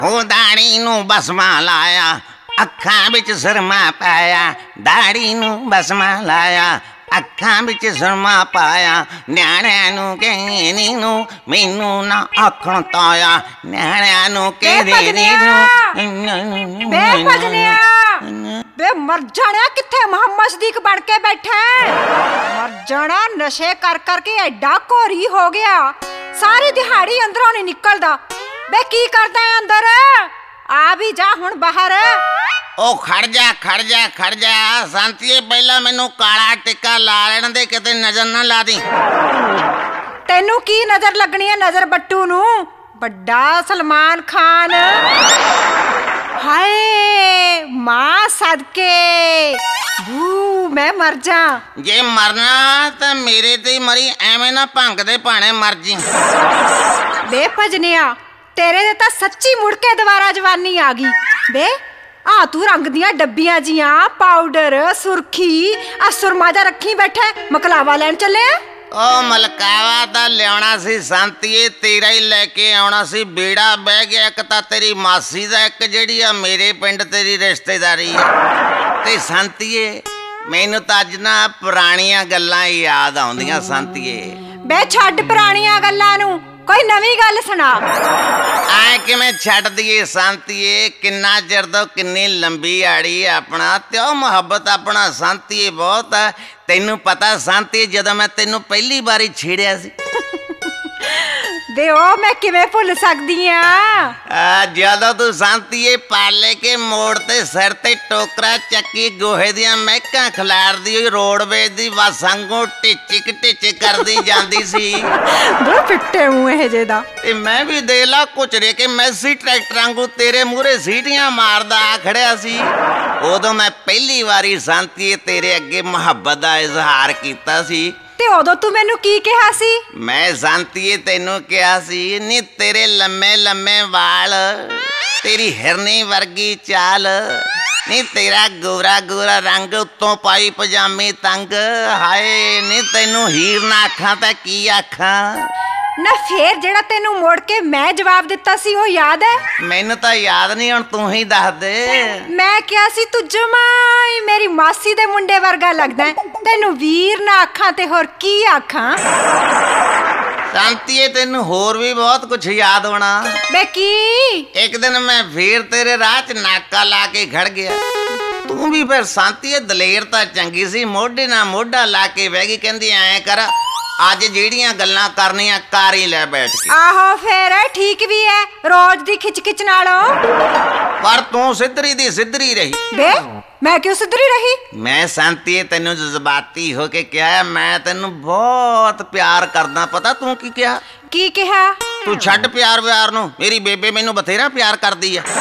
ਉਹ ਦਾੜੀ ਨੂੰ ਬਸਮਾ ਲਾਇਆ, ਅੱਖਾਂ ਵਿੱਚ ਸੁਰਮਾ ਪਾਇਆ, ਦਾੜੀ ਨੂੰ ਬਸਮਾ ਲਾਇਆ, ਅੱਖਾਂ ਵਿੱਚ ਸੁਰਮਾ ਪਾਇਆ। ਨਿਆਣਿਆਂ ਨੂੰ ਕਹਿੰਦੀ ਨੂੰ ਮੈਨੂੰ ਨਾ ਆਖਣ ਤਾਇਆ, ਨਿਆਣਿਆਂ ਨੂੰ ਕਹਿੰਦੀ ਨੂੰ ਬੇ ਭਜਨਿਆ ਬੇ ਮਰ ਜਾਣਿਆ, ਕਿੱਥੇ ਮੁਹੰਮਦ ਸਦੀਕ ਬਣ ਕੇ ਬੈਠਾ ਮਰ ਜਾਣਾ। ਨਸ਼ੇ ਕਰ ਕਰਕੇ ਐਡਾ ਘੋਰੀ ਹੋ ਗਿਆ, ਸਾਰੀ ਦਿਹਾੜੀ ਅੰਦਰੋਂ ਨਹੀਂ ਨਿਕਲਦਾ। ਬੇ ਕੀ ਕਰਦਾ ਹੈ ਅੰਦਰ? ਆ ਵੀ ਜਾ ਹੁਣ ਬਾਹਰ। ਉਹ ਖੜ ਜਾ ਸੰਤੀਏ, ਪਹਿਲਾਂ ਮੈਨੂੰ ਕਾਲਾ ਟਿੱਕਾ ਲਾ ਲੈਣ ਦੇ, ਕਿਤੇ ਨਜ਼ਰ ਨਾ ਲਾ ਦੀ। ਤੈਨੂੰ ਕੀ ਨਜ਼ਰ ਲੱਗਣੀ ਹੈ ਨਜ਼ਰ ਬੱਟੂ ਨੂੰ? ਵੱਡਾ ਸਲਮਾਨ ਖਾਨ। ਹਾਏ ਮਾਂ ਸਦਕੇ ਬੂ ਮੈਂ ਮਰ ਜਾ। ਜੇ ਮਰਨਾ ਤਾਂ ਮੇਰੇ ਤੇ ਮਰੀ, ਐਵੇਂ ਨਾ ਭੰਗ ਦੇ ਭਾਣੇ ਮਰ ਜੀ। ਬੇ ਭਜਨਿਆ ਤੇਰੇ ਤੇ ਤਾਂ ਸੱਚੀ ਮੁੜ ਕੇ ਦੁਬਾਰਾ ਜਵਾਨੀ ਆ ਗਈ। ਬੇ ਆ ਤੂੰ ਰੰਗ ਦੀਆਂ ਡੱਬੀਆਂ ਜੀਆਂ, ਪਾਊਡਰ, ਸੁਰਖੀ, ਆ ਸੁਰਮਾ ਜਾ ਰੱਖੀ ਬੈਠਾ, ਮਕਲਾਵਾ ਲੈਣ ਚੱਲੇ ਆ? ਉਹ ਮਲਕਾਵਾ ਤਾਂ ਲਿਆਉਣਾ ਸੀ ਸੰਤੀਏ, ਤੇਰਾ ਹੀ ਲੈ ਕੇ ਆਉਣਾ ਸੀ। ਬੇੜਾ ਬਹਿ ਗਿਆ, ਇੱਕ ਤਾਂ ਤੇਰੀ ਮਾਸੀ ਦਾ, ਇੱਕ ਜਿਹੜੀ ਆ ਮੇਰੇ ਪਿੰਡ ਤੇਰੀ ਰਿਸ਼ਤੇਦਾਰੀ ਆ। ਤੇ ਸੰਤੀਏ ਮੈਨੂੰ ਤਾਂ ਅੱਜ ਨਾ ਪੁਰਾਣੀਆਂ ਗੱਲਾਂ ਯਾਦ ਆਉਂਦੀਆਂ ਸੰਤੀਏ। ਬੇ ਛੱਡ ਪੁਰਾਣੀਆਂ ਗੱਲਾਂ ਨੂੰ, ਕੋਈ ਨਵੀਂ ਗੱਲ ਸੁਣਾ। ਐ ਕਿਵੇਂ ਛੱਡ ਦਈਏ ਸੰਤੀਏ, ਕਿੰਨਾ ਚਿਰ ਤੋਂ ਕਿੰਨੀ ਲੰਬੀ ਆੜੀ ਆਪਣਾ, ਤੇ ਉਹ ਮੁਹੱਬਤ ਆਪਣਾ ਸੰਤੀਏ ਬਹੁਤ ਆ। ਤੈਨੂੰ ਪਤਾ ਸੰਤੀਏ, ਜਦੋਂ ਮੈਂ ਤੈਨੂੰ ਪਹਿਲੀ ਵਾਰੀ ਛੇੜਿਆ ਸੀ ਵੇ ਉਹ ਮੈਂ ਕਿਵੇਂ ਭੁੱਲ ਸਕਦੀ ਆ? ਜਦੋਂ ਤੂੰ ਸੰਤੀਏ ਪਾਲੇ ਕੇ ਮੋੜ ਤੇ ਸਿਰ ਤੇ ਟੋਕਰਾ ਚੱਕੀ, ਗੋਹੇ ਦੀਆਂ ਮਹਿਕਾਂ ਖਿਲਾਰਦੀ ਹੋਈ ਰੋਡਵੇਜ਼ ਦੀ ਬੱਸ ਵਾਂਗੂ ਟਿਚਕ ਕਰਦੀ ਜਾਂਦੀ ਸੀ। ਬੜਾ ਫਿੱਟੇ ਮੂੰਹ ਇਹ ਜੇ ਦਾ। ਤੇ ਮੈਂ ਵੀ ਦੇ ਲਾ ਕੁਚਰੇ ਕੇ ਮੈਸੀ ਟਰੈਕਟਰ ਵਾਂਗੂ ਤੇਰੇ ਮੂਹਰੇ ਸੀਟੀਆਂ ਮਾਰਦਾ ਆ ਖੜਿਆ ਸੀ। ਉਦੋਂ ਮੈਂ ਪਹਿਲੀ ਵਾਰੀ ਸੰਤੀਏ ਤੇਰੇ ਅੱਗੇ ਮੁਹੱਬਤ ਦਾ ਇਜ਼ਹਾਰ ਕੀਤਾ ਸੀ। ਤੇ ਉਦੋਂ ਤੂੰ ਮੈਨੂੰ ਕੀ ਕਿਹਾ ਸੀ? ਮੈਂ ਸੰਤੀਏ ਤੈਨੂੰ ਕਿਹਾ ਸੀ, ਨੀ ਤੇਰੇ ਲੰਮੇ ਲੰਮੇ ਵਾਲ, ਤੇਰੀ ਹਿਰਨੀ ਵਰਗੀ ਚਾਲ, ਨੀ ਤੇਰਾ ਗੋਰਾ ਗੋਰਾ ਰੰਗ, ਉੱਤੋਂ ਪਾਈ ਪਜਾਮੀ ਤੰਗ, ਹਾਏ ਨੀ ਤੈਨੂੰ ਹੀਰ ਨਾ ਆਖਾਂ ਤਾਂ ਕੀ ਆਖਾਂ। ਨਾ ਫੇਰ ਜਿਹੜਾ ਤੈਨੂੰ ਮੋੜ ਕੇ ਮੈਂ ਜਵਾਬ ਦਿੱਤਾ ਸੀ ਉਹ ਯਾਦ ਹੈ? ਮੈਨੂੰ ਤਾਂ ਯਾਦ ਨਹੀਂ, ਹੁਣ ਤੂੰ ਹੀ ਦੱਸ ਦੇ। ਮੈਂ ਕਿਹਾ ਸੀ ਤੂੰ ਜਮਾਈ ਮੇਰੀ ਮਾਸੀ ਦੇ ਮੁੰਡੇ ਵਰਗਾ ਲੱਗਦਾ, ਤੈਨੂੰ ਵੀਰ ਨਾ ਆਖਾਂ ਤੇ ਹੋਰ ਕੀ ਆਖਾਂ। ਸੰਤੀਏ ਤੈਨੂੰ ਹੋਰ ਵੀ ਬਹੁਤ ਕੁਝ ਯਾਦ ਹੋਣਾ। ਬੇ ਕੀ? ਇੱਕ ਦਿਨ ਮੈਂ ਫੇਰ ਤੇਰੇ ਰਾਹ 'ਚ ਨਾਕਾ ਲਾ ਕੇ ਖੜ ਗਿਆ। ਤੂੰ ਵੀ ਫਿਰ ਸੰਤੀਏ ਦਲੇਰ ਤਾਂ ਚੰਗੀ ਸੀ, ਮੋਢੇ ਨਾਲ ਮੋਢਾ ਲਾ ਕੇ ਬਹਿ ਗਈ, ਕਹਿੰਦੀ ਐਂ ਕਰ ਅੱਜ ਜਿਹੜੀਆਂ ਗੱਲਾਂ ਕਰਨੀਆਂ ਕਰ ਹੀ ਲੈ ਬੈਠ ਕੇ। ਆਹੋ ਫੇਰ ਠੀਕ ਵੀ ਐ, ਰੋਜ਼ ਦੀ ਖਿੱਚ ਨਾਲੋਂ। ਪਰ ਤੂੰ ਸਿੱਧਰੀ ਦੀ ਸਿੱਧਰੀ ਰਹੀ। ਬੇ ਮੈਂ ਕਿਉਂ ਸਿੱਧਰੀ ਰਹੀ? ਮੈਂ ਸੰਤੀਏ ਤੈਨੂੰ ਜਜ਼ਬਾਤੀ ਹੋ ਕੇ ਕਿਹਾ, ਮੈਂ ਤੈਨੂੰ ਬਹੁਤ ਪਿਆਰ ਕਰਦਾ। ਪਤਾ ਤੂੰ ਕੀ ਕਿਹਾ? ਕੀ ਕਿਹਾ? ਤੂੰ ਛੱਡ ਪਿਆਰ ਵਿਆਰ ਨੂੰ, ਮੇਰੀ ਬੇਬੇ ਮੈਨੂੰ ਬਥੇਰਾ ਪਿਆਰ ਕਰਦੀ ਆ।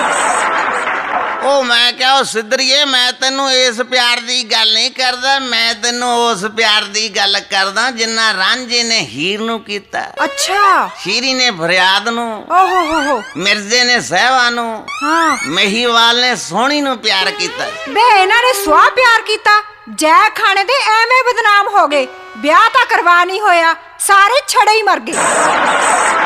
ਉਹ ਮੈਂ ਕਿਹਾ ਉਹ ਸਿੱਧਰੀਏ, ਮੈਂ ਤੈਨੂੰ ਇਸ ਪਿਆਰ ਦੀ ਗੱਲ ਨਹੀਂ ਕਰਦਾ, ਮੈਂ ਤੈਨੂੰ ਉਸ ਪਿਆਰ ਦੀ ਗੱਲ ਕਰਦਾ ਜਿੰਨਾ ਰਾਂਝੇ ਨੇ ਹੀਰ ਨੂੰ ਕੀਤਾ। ਅੱਛਾ। ਸ਼ੀਰੀ ਨੇ ਫਰਿਆਦ ਨੂੰ, ਓਹੋ ਹੋ, ਮਿਰਜ਼ੇ ਨੇ ਸਹਿਵਾ ਨੂੰ, ਹਾਂ ਮਹੀਵਾਲ ਨੇ ਸੋਹਣੀ ਨੂੰ ਪਿਆਰ ਕੀਤਾ। ਬੇ ਇਹਨਾਂ ਨੇ ਸਵਾਹ ਪਿਆਰ ਕੀਤਾ, ਜੈ ਖਾਣੇ ਦੇ ਐਵੇਂ ਬਦਨਾਮ ਹੋ ਗਏ। ਵਿਆਹ ਤਾਂ ਕਰਵਾ ਨਹੀਂ ਹੋਇਆ, ਸਾਰੇ ਛੜੇ ਹੀ ਮਰ ਗਏ।